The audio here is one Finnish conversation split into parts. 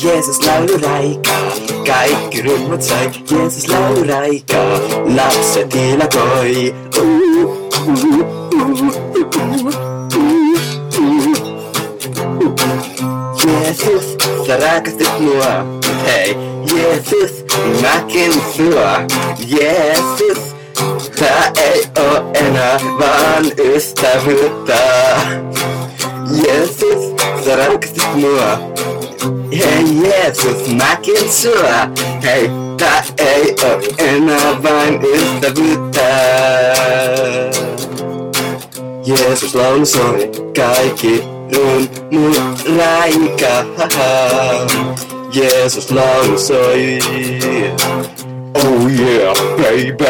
Jeesus lauluraikaa, kaikki ryhmät sai. Jeesus lauluraikaa, lapset ilakoi. Jeesus, sä rakastit mua. Hei, Jeesus, mäkin sua. Jeesus, tää ei oo enää vaan ystävyyttä. Jeesus, sä rakastit mua. Hei Jeesus, mäkin sua. Hei, tää ei oo enää vain ystävyyttä. Jeesus laulu soi, kaikki rummuraika. Jeesus laulu soi. Oh yeah, baby.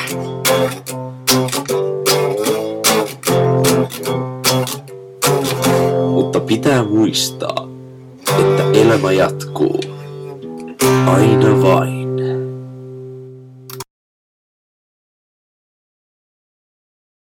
Mutta pitää muistaa, että elämä jatkuu aina vain.